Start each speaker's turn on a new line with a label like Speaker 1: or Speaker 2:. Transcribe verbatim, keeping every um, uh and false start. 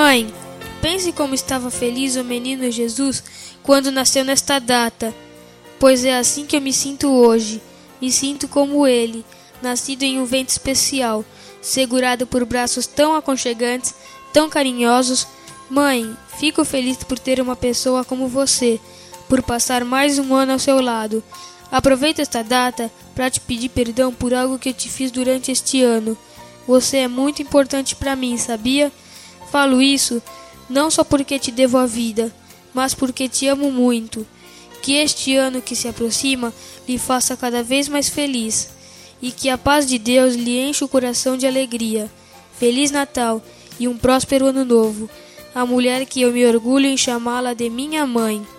Speaker 1: Mãe, pense como estava feliz o menino Jesus quando nasceu nesta data, pois é assim que eu me sinto hoje. Me sinto como ele, nascido em um ventre especial, segurado por braços tão aconchegantes, tão carinhosos. Mãe, fico feliz por ter uma pessoa como você, por passar mais um ano ao seu lado. Aproveito esta data para te pedir perdão por algo que eu te fiz durante este ano. Você é muito importante para mim, sabia? Falo isso não só porque te devo a vida, mas porque te amo muito. Que este ano que se aproxima lhe faça cada vez mais feliz, e que a paz de Deus lhe enche o coração de alegria. Feliz Natal e um próspero ano novo. A mulher que eu me orgulho em chamá-la de minha mãe.